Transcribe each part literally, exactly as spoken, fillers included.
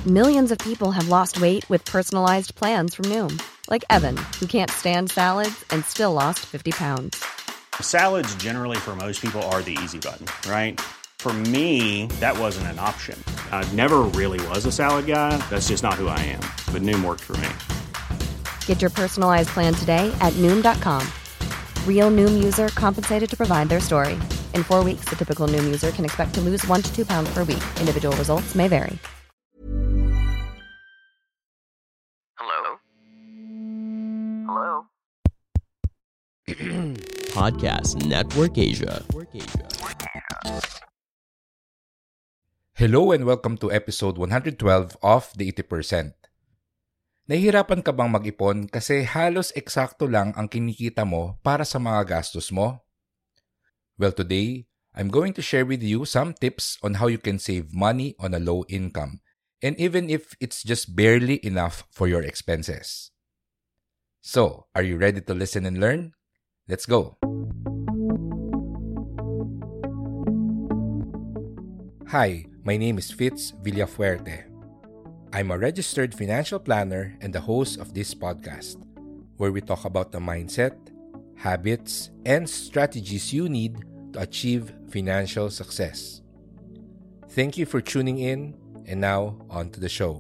Millions of people have lost weight with personalized plans from Noom. Like Evan, who can't stand salads and still lost fifty pounds. Salads generally for most people are the easy button, right? For me, that wasn't an option. I never really was a salad guy. That's just not who I am. But Noom worked for me. Get your personalized plan today at Noom dot com. Real Noom user compensated to provide their story. In four weeks, the typical Noom user can expect to lose one to two pounds per week. Individual results may vary. Hello? Hello? Podcast Network Asia. Hello and welcome to episode one twelve of The eighty percent. Nahihirapan ka bang mag-ipon kasi halos eksakto lang ang kinikita mo para sa mga gastos mo? Well, today, I'm going to share with you some tips on how you can save money on a low income, and even if it's just barely enough for your expenses. So, are you ready to listen and learn? Let's go! Hi, my name is Fitz Villafuerte. I'm a registered financial planner and the host of this podcast, where we talk about the mindset, habits, and strategies you need to achieve financial success. Thank you for tuning in, and now on to the show.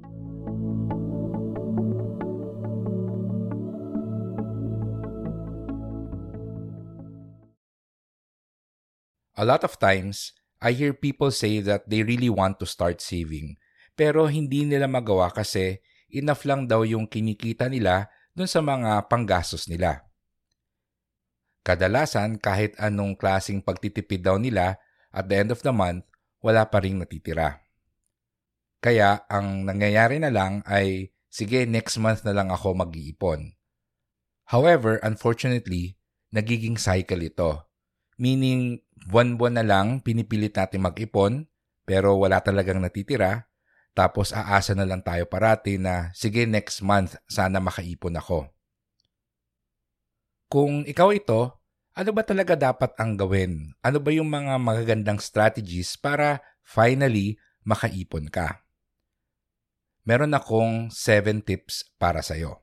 A lot of times, I hear people say that they really want to start saving, pero hindi nila magawa kasi enough lang daw yung kinikita nila dun sa mga panggastos nila. Kadalasan, kahit anong klaseng pagtitipid daw nila, at the end of the month, wala pa ring natitira. Kaya, ang nangyayari na lang ay, sige, next month na lang ako mag-iipon. However, unfortunately, nagiging cycle ito. Meaning, buwan-buwan na lang pinipilit natin mag-ipon, pero wala talagang natitira, tapos aasa na lang tayo parati na, sige, next month, sana makaipon ako. Kung ikaw ito, ano ba talaga dapat ang gawin? Ano ba yung mga magagandang strategies para finally makaipon ka? Meron akong seven tips para sa'yo.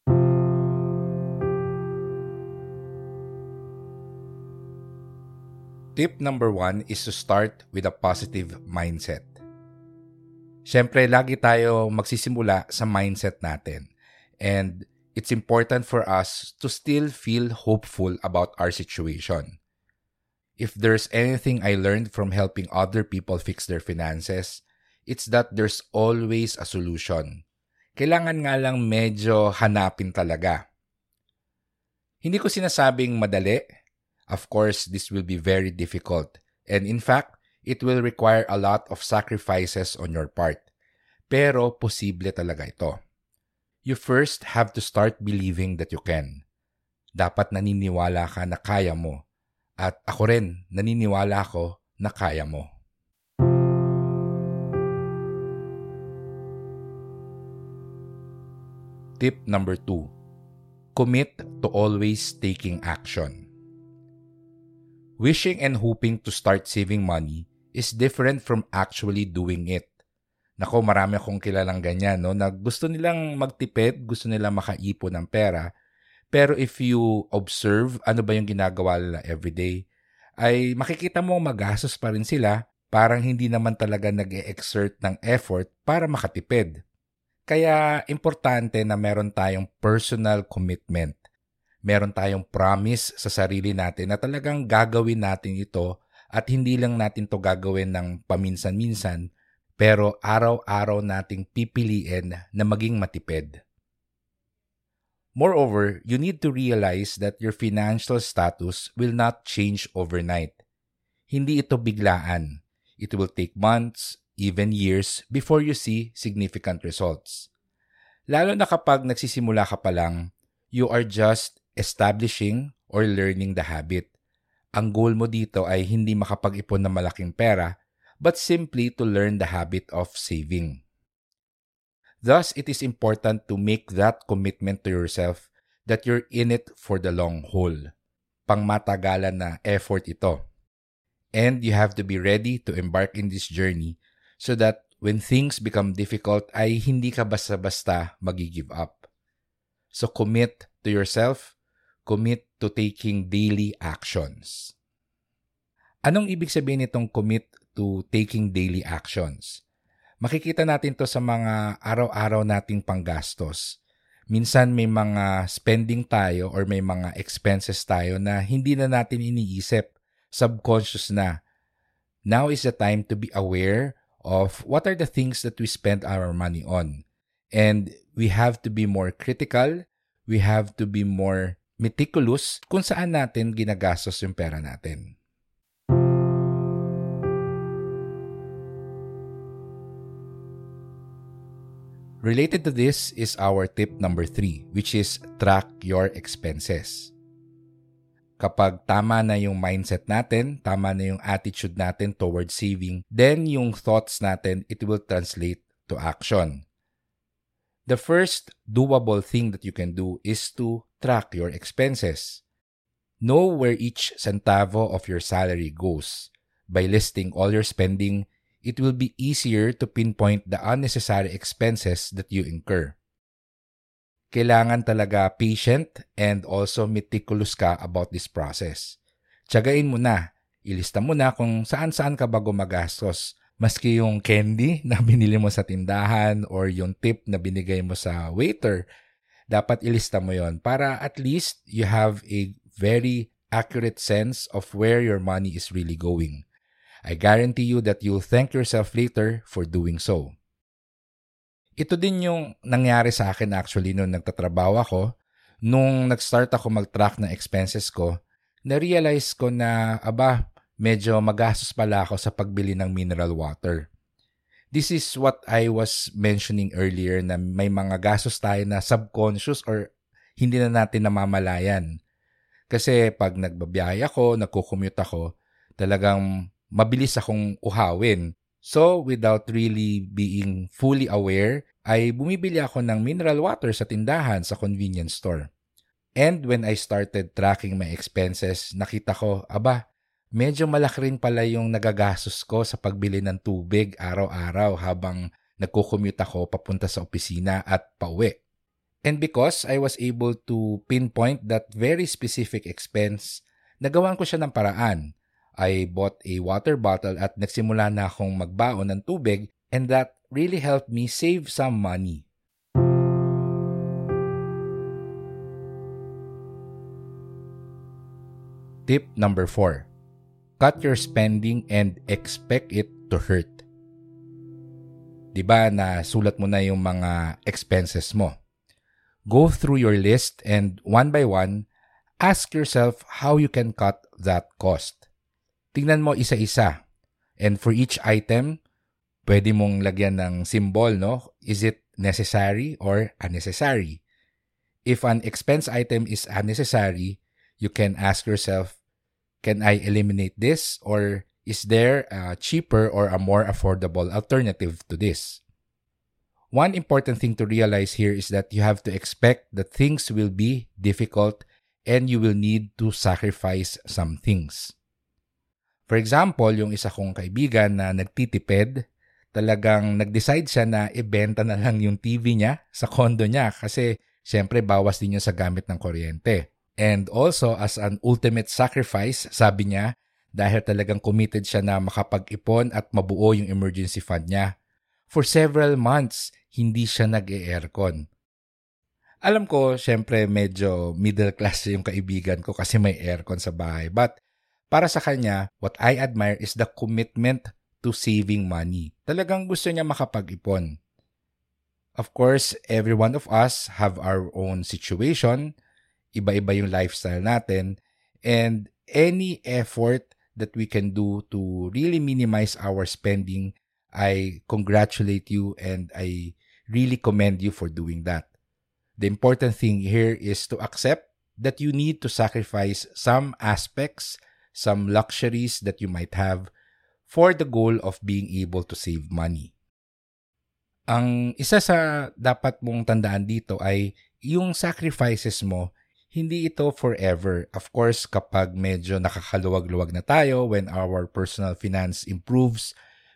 Tip number one is to start with a positive mindset. Siyempre, lagi tayo magsisimula sa mindset natin. And it's important for us to still feel hopeful about our situation. If there's anything I learned from helping other people fix their finances, it's that there's always a solution. Kailangan nga lang medyo hanapin talaga. Hindi ko sinasabing madali. Of course, this will be very difficult. And in fact, it will require a lot of sacrifices on your part. Pero posible talaga ito. You first have to start believing that you can. Dapat naniniwala ka na kaya mo. At ako rin, naniniwala ako na kaya mo. Tip number two. Commit to always taking action. Wishing and hoping to start saving money is different from actually doing it. Nako, marami akong kilalang ganyan, no? Na gusto nilang magtipid, gusto nilang makaipon ng pera, pero if you observe ano ba yung ginagawa nila everyday, ay makikita mo magastos pa rin sila, parang hindi naman talaga nag-e-exert ng effort para makatipid. Kaya importante na meron tayong personal commitment. Meron tayong promise sa sarili natin na talagang gagawin natin ito at hindi lang natin to gagawin ng paminsan-minsan, pero araw-araw nating pipiliin na maging matipid. Moreover, you need to realize that your financial status will not change overnight. Hindi ito biglaan. It will take months, even years, before you see significant results. Lalo na kapag nagsisimula ka pa lang, you are just establishing or learning the habit. Ang goal mo dito ay hindi makapag-ipon ng malaking pera, but simply to learn the habit of saving. Thus, it is important to make that commitment to yourself that you're in it for the long haul. Pangmatagalan na effort ito. And you have to be ready to embark in this journey so that when things become difficult ay hindi ka basta-basta magi-give up. So commit to yourself, commit to taking daily actions. Anong ibig sabihin nitong commit to taking daily actions? Makikita natin to sa mga araw-araw nating panggastos. Minsan may mga spending tayo or may mga expenses tayo na hindi na natin iniisip, subconscious na. Now is the time to be aware of what are the things that we spend our money on. And we have to be more critical, we have to be more meticulous kung saan natin ginagastos yung pera natin. Related to this is our tip number three, which is track your expenses. Kapag tama na yung mindset natin, tama na yung attitude natin towards saving, then yung thoughts natin, it will translate to action. The first doable thing that you can do is to track your expenses. Know where each centavo of your salary goes. By listing all your spending, it will be easier to pinpoint the unnecessary expenses that you incur. Kailangan talaga patient and also meticulous ka about this process. Tiyagain mo na, ilista mo na kung saan-saan ka ba gumagastos. Maski yung candy na binili mo sa tindahan or yung tip na binigay mo sa waiter, dapat ilista mo yon para at least you have a very accurate sense of where your money is really going. I guarantee you that you'll thank yourself later for doing so. Ito din yung nangyari sa akin actually nung nagtatrabaho ako. Nung nag-start ako mag-track ng expenses ko, na-realize ko na, aba, medyo magastos pala ako sa pagbili ng mineral water. This is what I was mentioning earlier na may mga gastos tayo na subconscious or hindi na natin namamalayan. Kasi pag nagbabiyahe ako, nagko-commute ako, talagang mabilis akong uhawin. So, without really being fully aware, ay bumibili ako ng mineral water sa tindahan sa convenience store. And when I started tracking my expenses, nakita ko, aba, medyo malaki rin pala yung nagagastos ko sa pagbili ng tubig araw-araw habang nagko-commute ako papunta sa opisina at pauwi. And because I was able to pinpoint that very specific expense, nagawan ko siya ng paraan. I bought a water bottle at nagsimula na akong magbaon ng tubig, and that really helped me save some money. Tip number four. Cut your spending and expect it to hurt. Diba na sulat mo na yung mga expenses mo? Go through your list and one by one, ask yourself how you can cut that cost. Tingnan mo isa-isa. And for each item, pwede mong lagyan ng symbol, no? Is it necessary or unnecessary? If an expense item is unnecessary, you can ask yourself, can I eliminate this? Or is there a cheaper or a more affordable alternative to this? One important thing to realize here is that you have to expect that things will be difficult and you will need to sacrifice some things. For example, yung isa kong kaibigan na nagtitipid, talagang nag-decide siya na ibenta na lang yung T V niya sa condo niya kasi syempre bawas din yun sa gamit ng kuryente. And also, as an ultimate sacrifice, sabi niya, dahil talagang committed siya na makapag-ipon at mabuo yung emergency fund niya, for several months, hindi siya nag-e-aircon. Alam ko, syempre medyo middle class yung kaibigan ko kasi may aircon sa bahay. But para sa kanya, what I admire is the commitment to saving money. Talagang gusto niya makapag-ipon. Of course, every one of us have our own situation. Iba-iba yung lifestyle natin. And any effort that we can do to really minimize our spending, I congratulate you and I really commend you for doing that. The important thing here is to accept that you need to sacrifice some aspects, some luxuries that you might have for the goal of being able to save money. Ang isa sa dapat mong tandaan dito ay yung sacrifices mo, hindi ito forever. Of course, kapag medyo nakakaluwag-luwag na tayo, when our personal finance improves,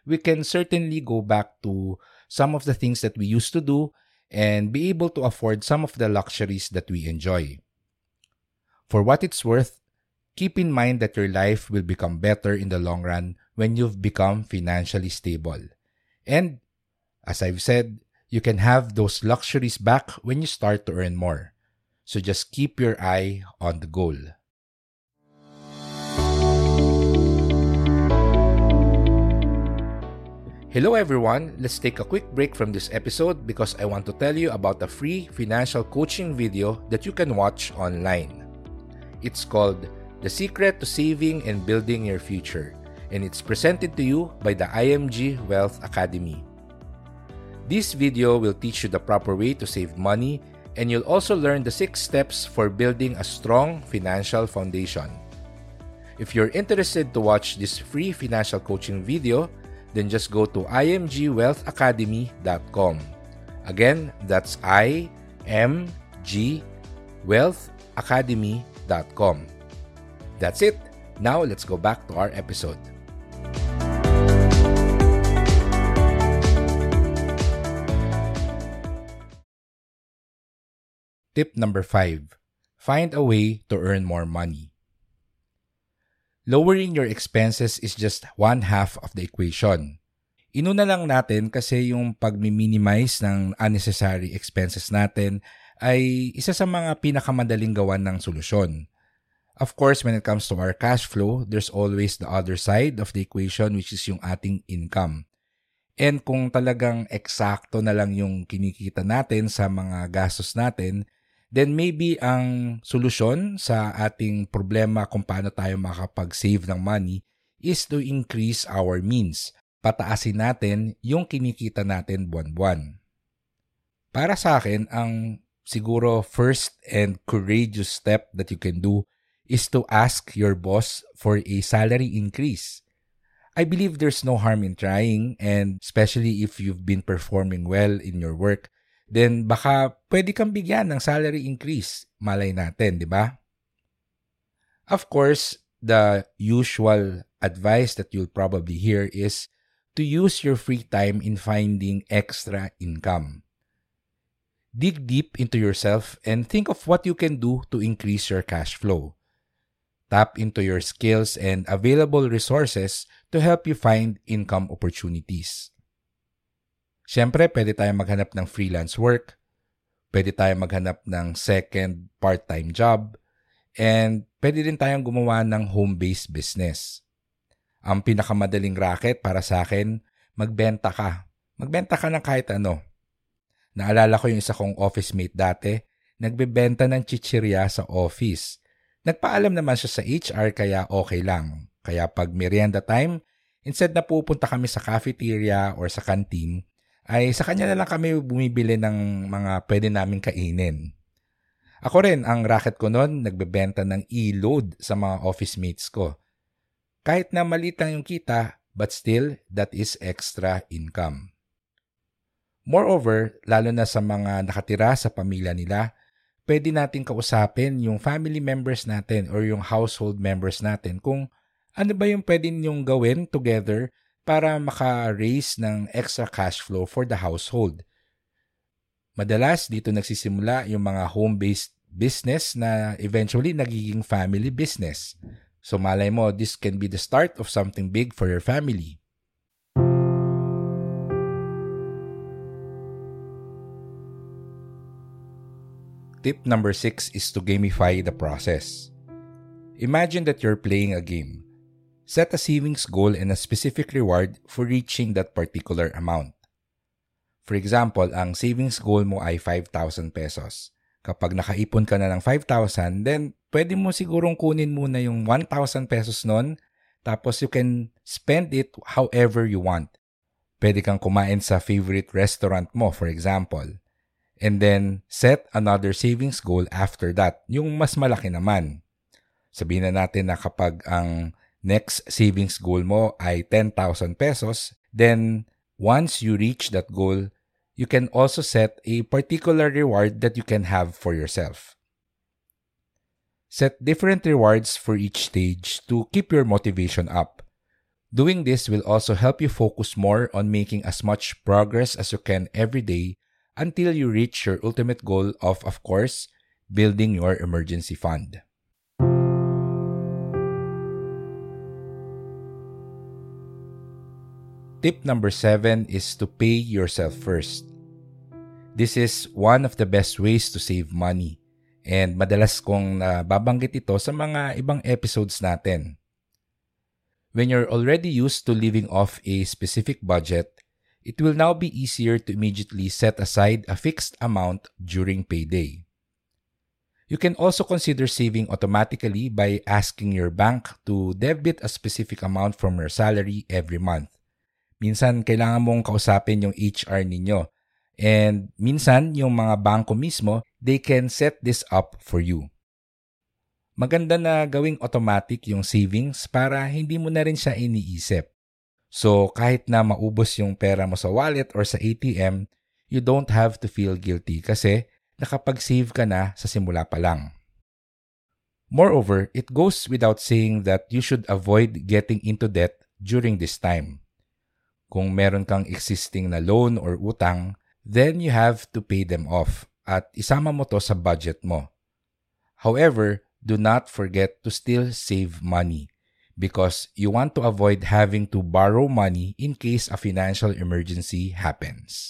we can certainly go back to some of the things that we used to do and be able to afford some of the luxuries that we enjoy. For what it's worth, keep in mind that your life will become better in the long run when you've become financially stable. And, as I've said, you can have those luxuries back when you start to earn more. So just keep your eye on the goal. Hello everyone, let's take a quick break from this episode because I want to tell you about a free financial coaching video that you can watch online. It's called The Secret to Saving and Building Your Future, and it's presented to you by the I M G Wealth Academy. This video will teach you the proper way to save money, and you'll also learn the six steps for building a strong financial foundation. If you're interested to watch this free financial coaching video, then just go to I M G wealth academy dot com. Again, that's I M G wealth academy dot com. That's it. Now let's go back to our episode. Tip number five. Find a way to earn more money. Lowering your expenses is just one half of the equation. Inuna lang natin kasi yung pag-minimize ng unnecessary expenses natin ay isa sa mga pinakamadaling gawan ng solusyon. Of course, when it comes to our cash flow, there's always the other side of the equation, which is yung ating income. And kung talagang eksakto na lang yung kinikita natin sa mga gastos natin, then maybe ang solusyon sa ating problema kung paano tayo makapag-save ng money is to increase our means. Pataasin natin yung kinikita natin buwan-buwan. Para sa akin, ang siguro first and courageous step that you can do is to ask your boss for a salary increase. I believe there's no harm in trying, and especially if you've been performing well in your work, then baka pwede kang bigyan ng salary increase. Malay natin, di ba? Of course, the usual advice that you'll probably hear is to use your free time in finding extra income. Dig deep into yourself and think of what you can do to increase your cash flow. Tap into your skills and available resources to help you find income opportunities. Siyempre, pwede tayong maghanap ng freelance work, pwede tayong maghanap ng second part-time job, and pwede din tayong gumawa ng home-based business. Ang pinakamadaling racket para sa akin, magbenta ka. Magbenta ka ng kahit ano. Naalala ko yung isa kong office mate dati, nagbebenta ng chichirya sa office. Nagpaalam naman siya sa H R kaya okay lang. Kaya pag merienda time, instead na pupunta kami sa cafeteria or sa canteen, ay sa kanya na lang kami bumibili ng mga pwede naming kainin. Ako rin, ang racket ko noon, nagbebenta ng e-load sa mga office mates ko. Kahit na maliit lang yung kita, but still, that is extra income. Moreover, lalo na sa mga nakatira sa pamilya nila, pwede natin kausapin yung family members natin or yung household members natin kung ano ba yung pwede ninyong gawin together para maka-raise ng extra cash flow for the household. Madalas dito nagsisimula yung mga home-based business na eventually nagiging family business. So malay mo, this can be the start of something big for your family. Tip number six is to gamify the process. Imagine that you're playing a game. Set a savings goal and a specific reward for reaching that particular amount. For example, ang savings goal mo ay five thousand pesos. Kapag nakaipon ka na ng five thousand, then pwede mo sigurong kunin muna yung one thousand pesos nun, tapos you can spend it however you want. Pwede kang kumain sa favorite restaurant mo, for example. And then, set another savings goal after that, yung mas malaki naman. Sabihin na natin na kapag ang next savings goal mo ay ten thousand pesos, then once you reach that goal, you can also set a particular reward that you can have for yourself. Set different rewards for each stage to keep your motivation up. Doing this will also help you focus more on making as much progress as you can every day until you reach your ultimate goal of, of course, building your emergency fund. Tip number seven is to pay yourself first. This is one of the best ways to save money, and madalas kong nababanggit ito sa mga ibang episodes natin. When you're already used to living off a specific budget, it will now be easier to immediately set aside a fixed amount during payday. You can also consider saving automatically by asking your bank to debit a specific amount from your salary every month. Minsan, kailangan mong kausapin yung H R ninyo. And minsan, yung mga bangko mismo, they can set this up for you. Maganda na gawing automatic yung savings para hindi mo na rin siya iniisip. So, kahit na maubos yung pera mo sa wallet or sa A T M, you don't have to feel guilty kasi nakapag-save ka na sa simula pa lang. Moreover, it goes without saying that you should avoid getting into debt during this time. Kung meron kang existing na loan or utang, then you have to pay them off at isama mo to sa budget mo. However, do not forget to still save money because you want to avoid having to borrow money in case a financial emergency happens.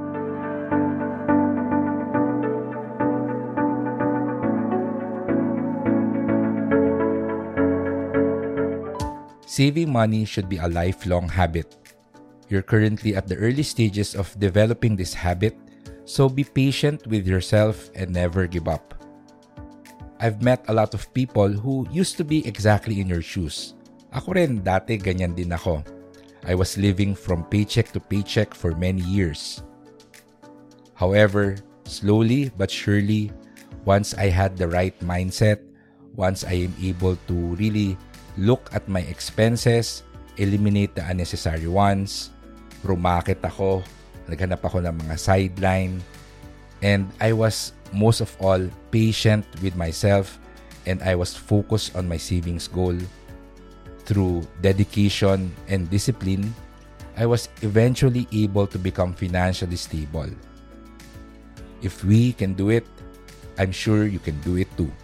Saving money should be a lifelong habit. You're currently at the early stages of developing this habit, so be patient with yourself and never give up. I've met a lot of people who used to be exactly in your shoes. Ako rin, dati ganyan din ako. I was living from paycheck to paycheck for many years. However, slowly but surely, once I had the right mindset, once I am able to really look at my expenses, eliminate the unnecessary ones, rumakit ako, naghanap ako ng mga sideline, and I was most of all patient with myself and I was focused on my savings goal. Through dedication and discipline, I was eventually able to become financially stable. If we can do it, I'm sure you can do it too.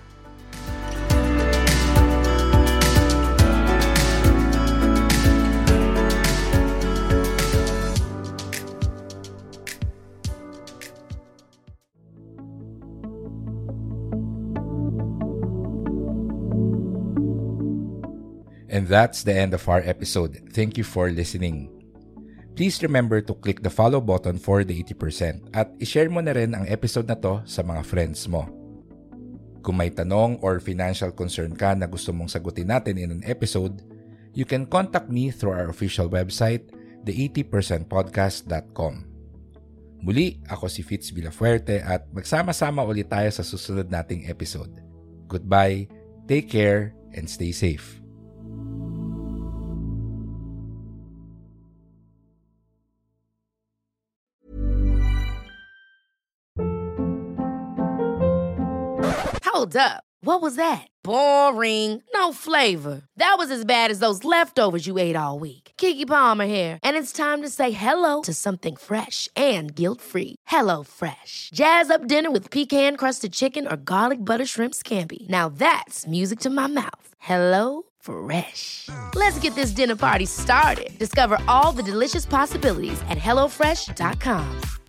And that's the end of our episode. Thank you for listening. Please remember to click the follow button for the eighty percent at ishare mo na rin ang episode na to sa mga friends mo. Kung may tanong or financial concern ka na gusto mong sagutin natin in an episode, you can contact me through our official website, the eighty percent podcast dot com. Muli, ako si Fitz Villafuerte at magsama-sama ulit tayo sa susunod nating episode. Goodbye, take care, and stay safe. Hold up. What was that? Boring. No flavor. That was as bad as those leftovers you ate all week. Keke Palmer here, and it's time to say hello to something fresh and guilt-free. Hello Fresh. Jazz up dinner with pecan-crusted chicken or garlic butter shrimp scampi. Now that's music to my mouth. Hello Fresh. Let's get this dinner party started. Discover all the delicious possibilities at hello fresh dot com.